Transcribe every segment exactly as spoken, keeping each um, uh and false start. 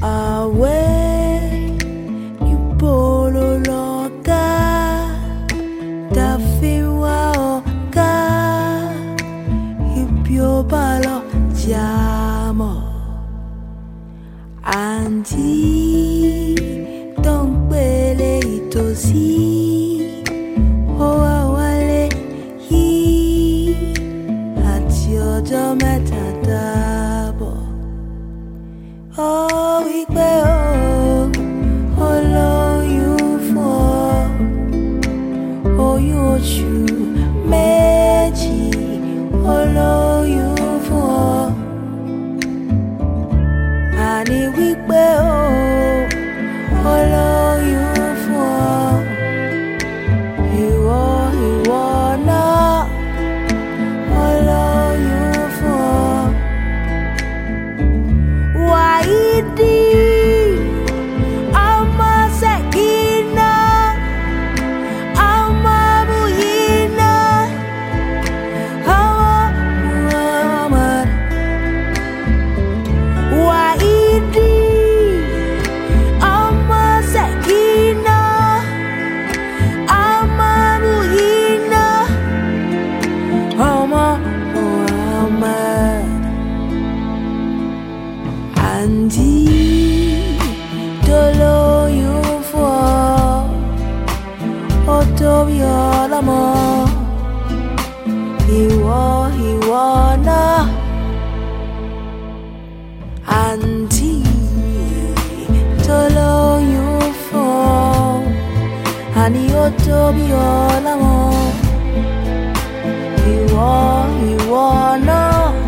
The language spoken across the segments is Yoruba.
away ni polo loka tafiwa oka hipyo palo jamo anti don't pele itosi owa wale yi ati ojo meta dabo oh we pe oh oh lo you for oh you chu meji oh lo you for ani we pe oh oh lo you for you are you are not oh lo you for why di ama sekina ama buyina hawa muhammad why di ama sekina ama buyina hawa muhammad Andi dolo you for Otobio lamo Iwo iwo na Andi dolo you for Ani Otobio lamo Iwo iwo na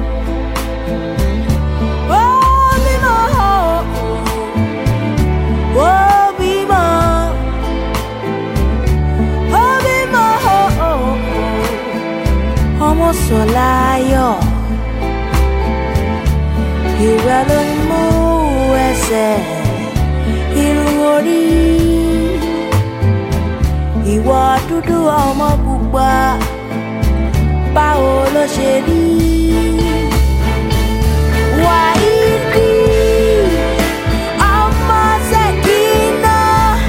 Solayo Ìrẹ̀lẹ̀ mú ẹsẹ̀ irun orí ìwọ dúdú ọmọ pupa báwo ló ṣe rí Wáídì ọmọ Sẹ̀kínà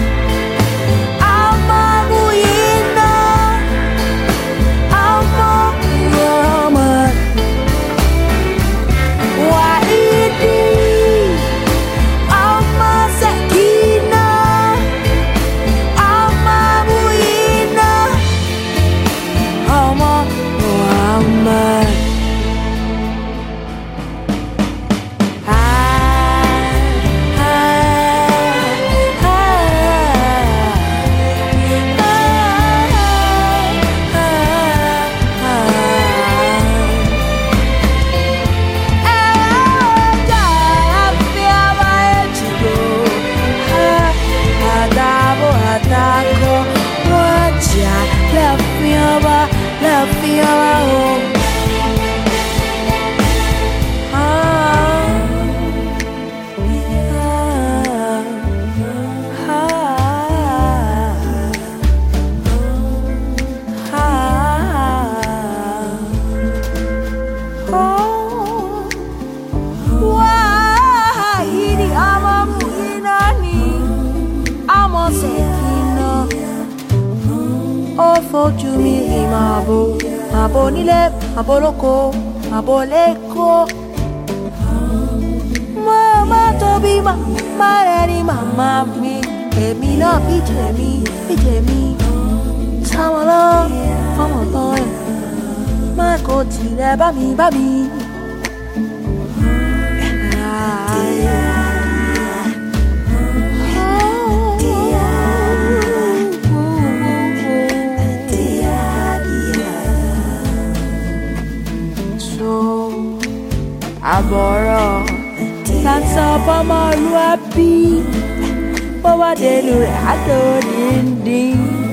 ọmọ Muyínà ọmọ fojú mi ìmàbò àbò nílé àbò lóko àbò lẹ́kọ̀ọ́ màmá tóbi màmá rẹ̀ ni màmá mi èmi náà bí jèmi bí jèmi táwọn lọ fọmọ tán ẹ̀ má kò tilẹ̀ bá mi bá mi. Àbọ̀rọ̀ láti ọmọlúwàbí bó wá dénú rẹ̀ á tó díndín.